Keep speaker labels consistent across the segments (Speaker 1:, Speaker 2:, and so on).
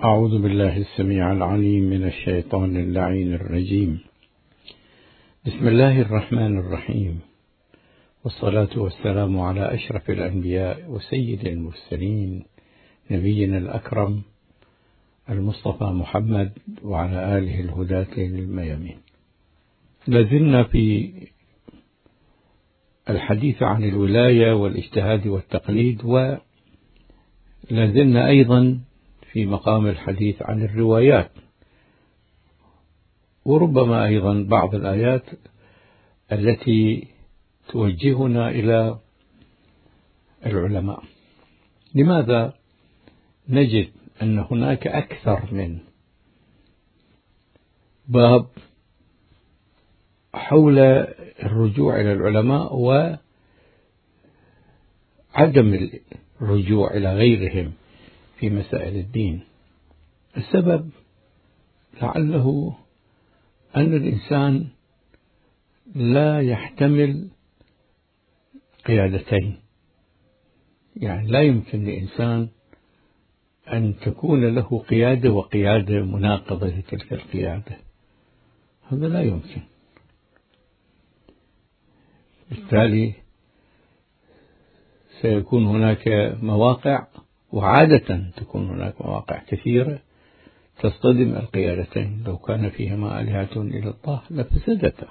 Speaker 1: أعوذ بالله السميع العليم من الشيطان اللعين الرجيم. بسم الله الرحمن الرحيم، والصلاة والسلام على أشرف الأنبياء وسيد المرسلين نبينا الأكرم المصطفى محمد وعلى آله الهداة الميامين. لازلنا في الحديث عن الولاية والاجتهاد والتقليد، ولازلنا أيضا في مقام الحديث عن الروايات، وربما أيضا بعض الآيات التي توجهنا إلى العلماء. لماذا نجد أن هناك أكثر من باب حول الرجوع إلى العلماء وعدم الرجوع إلى غيرهم في مسائل الدين؟ السبب لعله أن الإنسان لا يحتمل قيادتين، يعني لا يمكن لإنسان أن تكون له قيادة وقيادة مناقضة لتلك القيادة، هذا لا يمكن. بالتالي سيكون هناك مواقع، وعادة تكون هناك مواقع كثيرة تصطدم القيادتين، لو كان فيهما آلهة إلا الله لفسدتا.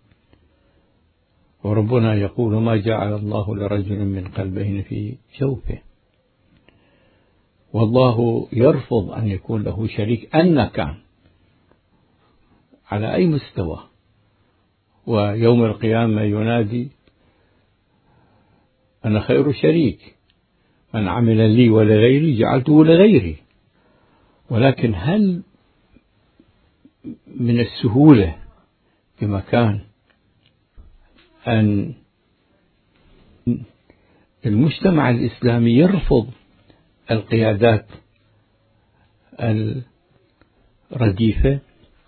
Speaker 1: وربنا يقول: ما جعل الله لرجل من قلبين في جوفه. والله يرفض أن يكون له شريك أن كان على أي مستوى، ويوم القيامة ينادي: أنا خير شريك، من عمل لي ولغيري جعلته لغيري. ولكن هل من السهولة بمكان أن المجتمع الإسلامي يرفض القيادات الرديفة؟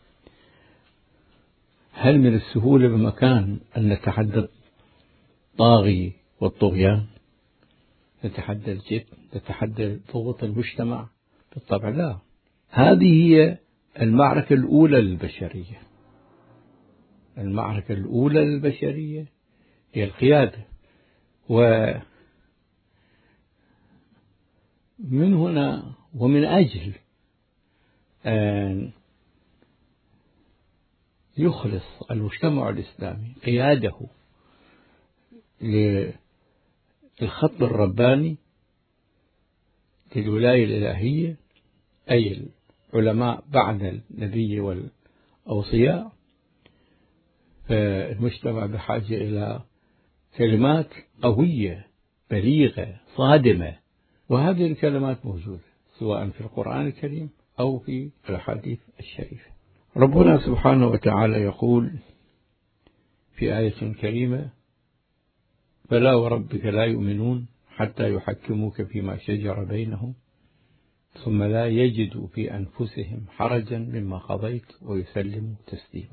Speaker 1: هل من السهولة بمكان أن نتحدى الطاغي والطغيان، نتحدى الجد، نتحدى ضغوط المجتمع؟ بالطبع لا. هذه هي المعركة الأولى للبشرية. المعركة الأولى للبشرية هي القيادة، ومن هنا ومن أجل أن يخلص المجتمع الإسلامي قياده للخط الرباني للولاية الإلهية، أي العلماء بعد النبي والأوصياء، فالمجتمع بحاجة إلى كلمات قوية بليغة صادمة، وهذه الكلمات موجودة سواء في القرآن الكريم أو في الأحاديث الشريفة. ربنا سبحانه وتعالى يقول في آية كريمة: فلا وربك لا يؤمنون حتى يحكموك فيما شجر بينهم ثم لا يجدوا في أنفسهم حرجا مما قضيت ويسلموا تسليما.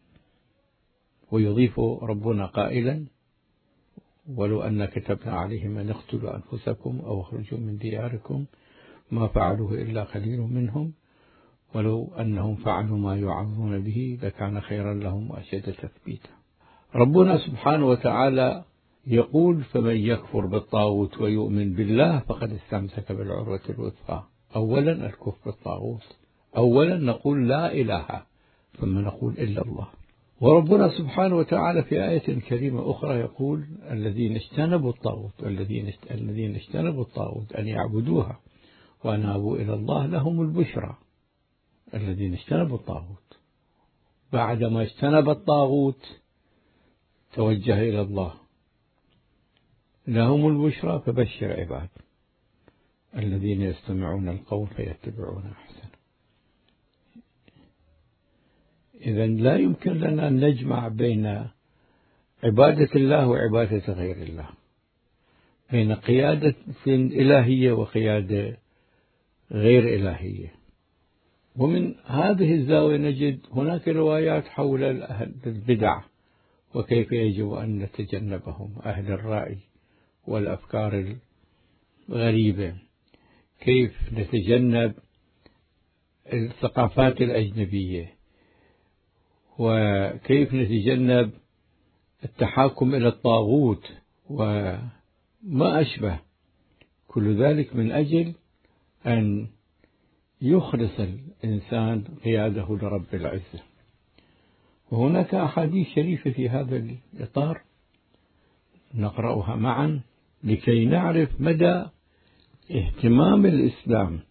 Speaker 1: ويضيف ربنا قائلا: ولو أن كتبنا عليهم أن اقتلوا أنفسكم أو اخرجوا من دياركم ما فعلوه إلا قليل منهم ولو أنهم فعلوا ما يوعظون به لكان خيرا لهم وأشد تثبيتا. ربنا سبحانه وتعالى يقول: فمن يكفر بالطاغوت ويؤمن بالله فقد استمسك بالعروة الوثقى. أولا الكفر بالطاغوت، أولا نقول لا إله ثم نقول إلا الله. وربنا سبحانه وتعالى في آية كريمة أخرى يقول: الذين اجتنبوا الطاغوت الذين اجتنبوا الطاغوت أن يعبدوها وأنابوا إلى الله لهم البشرى. الذين اجتنبوا الطاغوت، بعدما اجتنب الطاغوت توجه إلى الله، لهم البشرى فبشر عباد الذين يستمعون القول فيتبعون أحسنه. إذن لا يمكن لنا أن نجمع بين عبادة الله وعبادة غير الله، بين قيادة إلهية وقيادة غير إلهية. ومن هذه الزاوية نجد هناك روايات حول البدع وكيف يجب أن نتجنبهم، أهل الرأي والأفكار الغريبة، كيف نتجنب الثقافات الأجنبية، وكيف نتجنب التحاكم إلى الطاغوت وما أشبه، كل ذلك من أجل أن يخلص الإنسان قياده لرب العزة. وهناك أحاديث شريفة في هذا الإطار نقرأها معا لكي نعرف مدى اهتمام الإسلام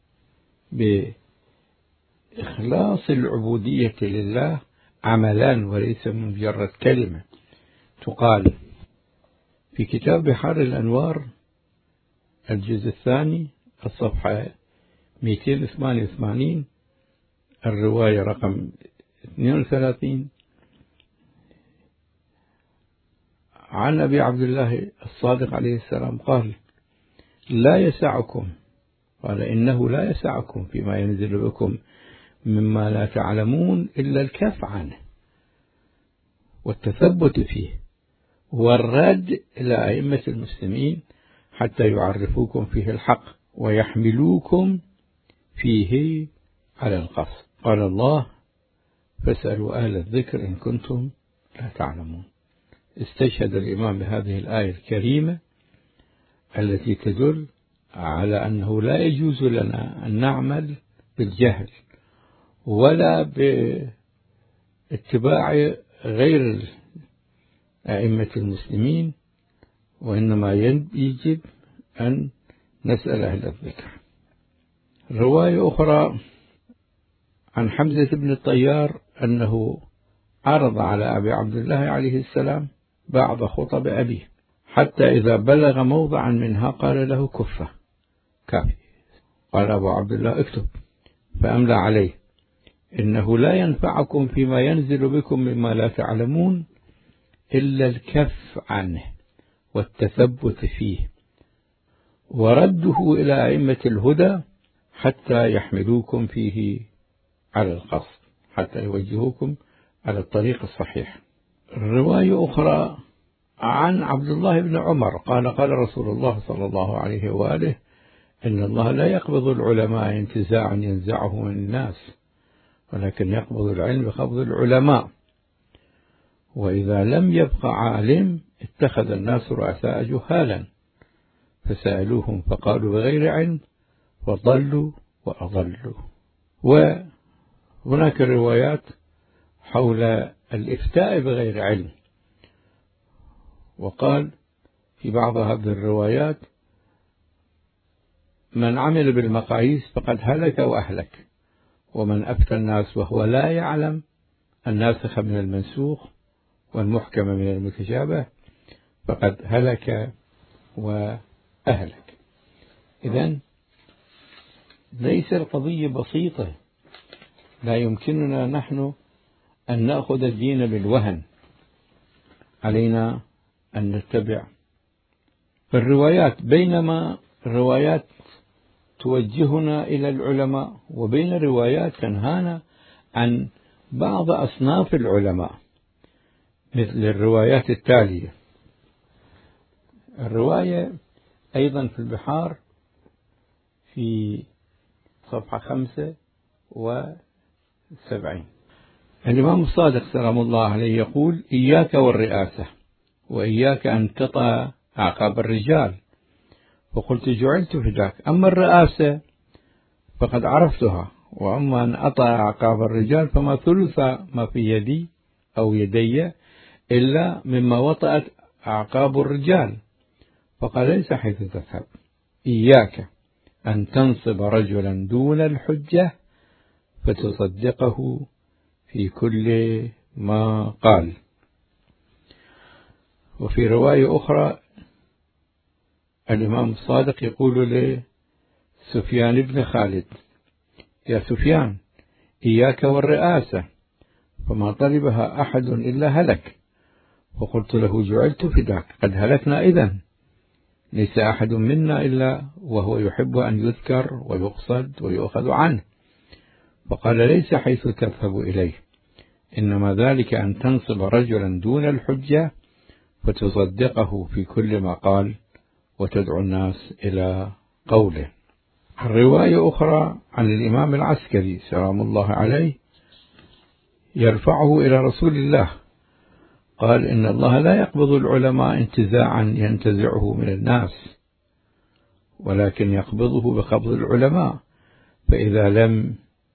Speaker 1: بإخلاص العبودية لله عملا وليس مجرد كلمة تقال. في كتاب بحار الأنوار الجزء الثاني الصفحة 288 الرواية رقم 32 عن أبي عبد الله الصادق عليه السلام قال: لا يسعكم، قال إنه لا يسعكم فيما ينزل بكم مما لا تعلمون إلا الكف عنه والتثبت فيه والرد إلى أئمة المسلمين حتى يعرفوكم فيه الحق ويحملوكم فيه على القصد. قال الله: فاسألوا أهل الذكر إن كنتم لا تعلمون. استشهد الإمام بهذه الآية الكريمة التي تدل على أنه لا يجوز لنا أن نعمل بالجهل ولا باتباع غير أئمة المسلمين، وإنما يجب أن نسأل أهل الذكر. رواية أخرى عن حمزة بن الطيار أنه عرض على أبي عبد الله عليه السلام بعض خطب أبيه حتى إذا بلغ موضعا منها قال له: كفة كافي. قال أبو عبد الله: اكتب. فأملى عليه: إنه لا ينفعكم فيما ينزل بكم مما لا تعلمون إلا الكف عنه والتثبت فيه ورده إلى أئمة الهدى حتى يحملوكم فيه على القصد، حتى يوجهوكم على الطريق الصحيح. رواية أخرى عن عبد الله بن عمر قال: قال رسول الله صلى الله عليه وآله: إن الله لا يقبض العلماء انتزاعا ينزعه من الناس، ولكن يقبض العلم بقبض العلماء، وإذا لم يبق عالم اتخذ الناس رؤساء جهالا فسألوهم فقالوا بغير علم وضلوا وأضلوا. وهناك روايات حول الإفتاء بغير علم، وقال في بعض هذه الروايات: من عمل بالمقاييس فقد هلك وأهلك، ومن أفتى الناس وهو لا يعلم الناسخ من المنسوخ والمحكم من المتشابه فقد هلك وأهلك. إذن ليس القضية بسيطة، لا يمكننا نحن أن نأخذ الدين بالوهن، علينا أن نتبع الروايات، بينما الروايات توجهنا إلى العلماء وبين روايات تنهانا عن بعض أصناف العلماء، مثل الروايات التالية. الرواية أيضا في البحار في صفحة 75 الإمام الصادق سلام الله عليه يقول: إياك والرئاسة، وإياك أن تطأ أعقاب الرجال. فقلت: جعلت فداك، أما الرئاسة فقد عرفتها، وأما أن أطأ أعقاب الرجال فما ثلث ما في يدي أو يدي إلا مما وطأت أعقاب الرجال. فقال: ليس حيث تذهب، إياك أن تنصب رجلا دون الحجة فتصدقه في كل ما قال. وفي رواية أخرى الإمام الصادق يقول لسفيان بن خالد: يا سفيان، إياك والرئاسة، فما طلبها أحد إلا هلك. فقلت له: جعلت فداك، قد هلكنا إذن، ليس أحد منا إلا وهو يحب أن يذكر ويقصد ويؤخذ عنه. فقال: ليس حيث تذهب إليه، إنما ذلك أن تنصب رجلا دون الحجة فتصدقه في كل ما قال وتدعو الناس إلى قوله. رواية أخرى عن الإمام العسكري سلام الله عليه يرفعه إلى رسول الله، قال إن الله لا يقبض العلماء انتزاعا ينتزعه من الناس، ولكن يقبضه بقبض العلماء، فإذا لم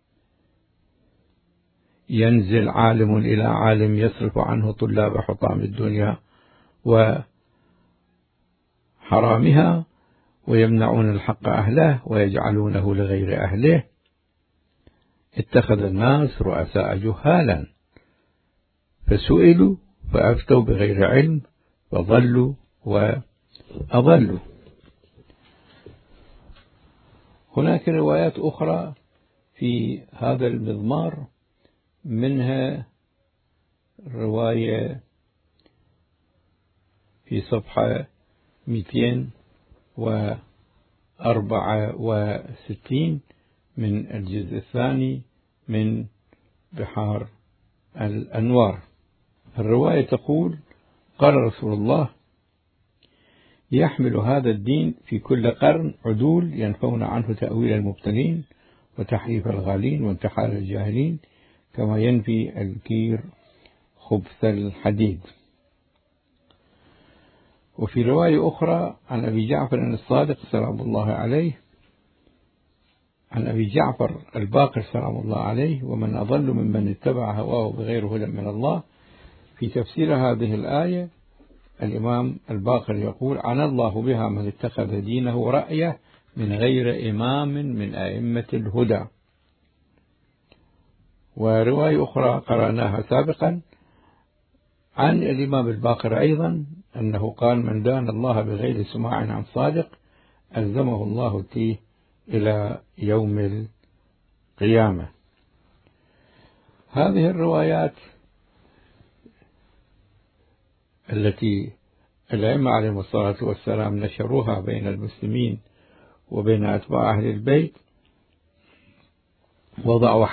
Speaker 1: ينزل عالم إلى عالم يصرف عنه طلاب حطام الدنيا وحرامها ويمنعون الحق أهله ويجعلونه لغير أهله، اتخذ الناس رؤساء جهالا فسئلوا فأفتوا بغير علم فضلوا وأضلوا. هناك روايات أخرى في هذا المضمار، منها رواية في صفحة 264 من الجزء الثاني من بحار الأنوار. الرواية تقول: قال رسول الله: يحمل هذا الدين في كل قرن عدول ينفون عنه تأويل المبتلين وتحريف الغالين وانتحال الجاهلين، كما ينفي الكير خبث الحديد. وفي رواية أخرى عن أبي جعفر الصادق سلام الله عليه، عن أبي جعفر الباقر سلام الله عليه: ومن أضل ممن اتبع هواه بغير هدى من الله. في تفسير هذه الآية الإمام الباقر يقول: عن الله بها من اتخذ دينه رأيه من غير إمام من أئمة الهدى. ورواية أخرى قرأناها سابقا عن الإمام الباقر أيضا أنه قال: من دان الله بغير سماع عن صادق ألزمه الله التيه إلى يوم القيامة. هذه الروايات التي الأئمة عليهم الصلاة والسلام نشروها بين المسلمين وبين أتباع أهل البيت وضعوا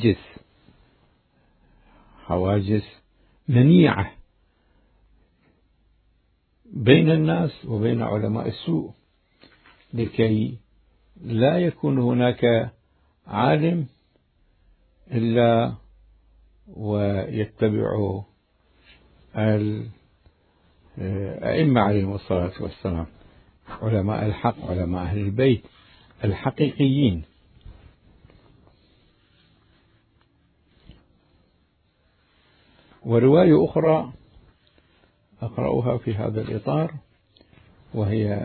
Speaker 1: حواجز منيعة بين الناس وبين علماء السوء، لكي لا يكون هناك عالم إلا ويتبع الأئمة عليهم الصلاة والسلام، علماء الحق، علماء أهل البيت الحقيقيين. ورواية أخرى أقرأها في هذا الإطار، وهي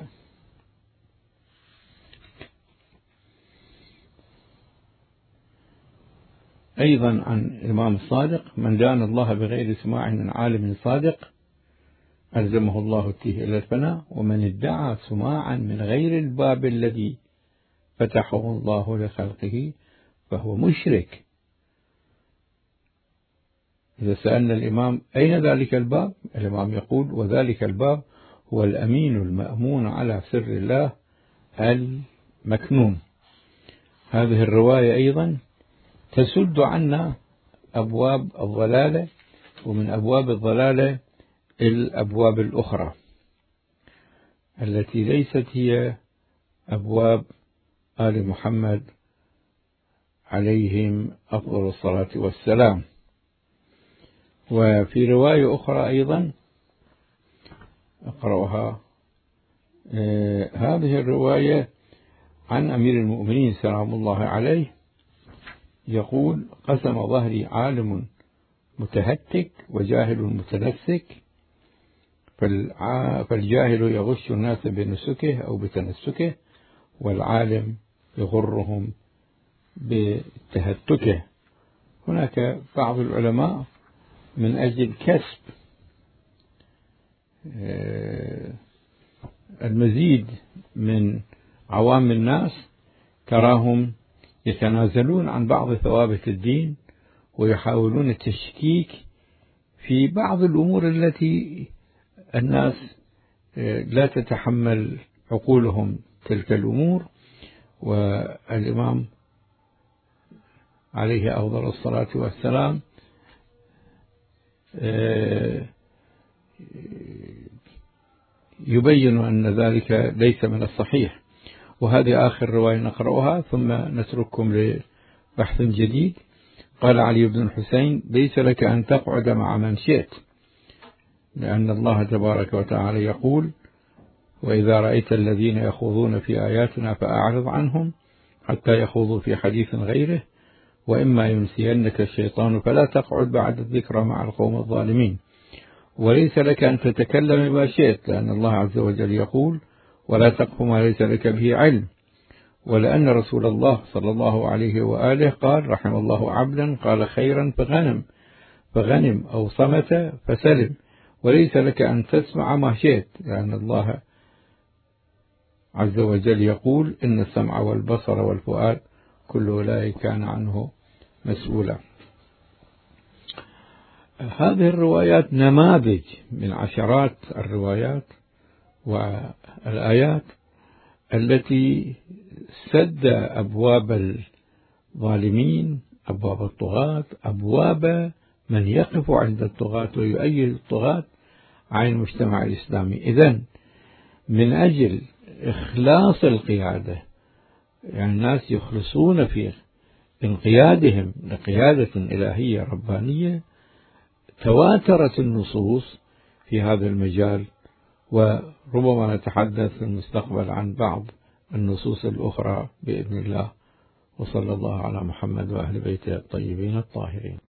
Speaker 1: أيضا عن الإمام الصادق: من دان الله بغير سماع من عالم صادق ألزمه الله التيه إلى الفناء، ومن ادعى سماعا من غير الباب الذي فتحه الله لخلقه فهو مشرك. إذا سألنا الإمام أين ذلك الباب؟ الإمام يقول: وذلك الباب هو الأمين المأمون على سر الله المكنون. هذه الرواية أيضا تسد عنا أبواب الضلالة، ومن أبواب الضلالة الأبواب الأخرى التي ليست هي أبواب آل محمد عليهم أفضل الصلاة والسلام. وفي رواية أخرى أيضا أقرأها، هذه الرواية عن أمير المؤمنين سلام الله عليه يقول: قسم ظهري عالم متهتك وجاهل متنسك، فالجاهل يغش الناس بنسكه أو بتنسكه، والعالم يغرهم بتهتكه. هناك بعض العلماء من أجل كسب المزيد من عوام الناس تراهم يتنازلون عن بعض ثوابت الدين ويحاولون التشكيك في بعض الأمور التي الناس لا تتحمل عقولهم تلك الأمور. والإمام عليه أفضل الصلاة والسلام يبين أن ذلك ليس من الصحيح. وهذه آخر رواية نقرأها ثم نترككم لبحث جديد. قال علي بن الحسين: ليس لك أن تقعد مع من شئت، لأن الله تبارك وتعالى يقول: وإذا رأيت الذين يخوضون في آياتنا فأعرض عنهم حتى يخوضوا في حديث غيره، وإما ينسينك الشيطان فلا تقعد بعد الذكرى مع القوم الظالمين. وليس لك أن تتكلم بما شئت، لأن الله عز وجل يقول: ولا تقف ما ليس لك به علم. ولأن رسول الله صلى الله عليه وآله قال: رحم الله عبدا قال خيرا فغنم أو صمت فسلم. وليس لك أن تسمع ما شئت، لأن الله عز وجل يقول: إن السمع والبصر والفؤاد كل أولئك كان عنه مسؤولا. هذه الروايات نماذج من عشرات الروايات والآيات التي سد أبواب الظالمين، أبواب الطغاة، أبواب من يقف عند الطغاة ويؤيد الطغاة عن المجتمع الإسلامي. إذن من أجل إخلاص القيادة، يعني الناس يخلصون في انقيادهم لقيادة إلهية ربانية، تواترت النصوص في هذا المجال، وربما نتحدث في المستقبل عن بعض النصوص الأخرى بإذن الله. وصلى الله على محمد وأهل بيته الطيبين الطاهرين.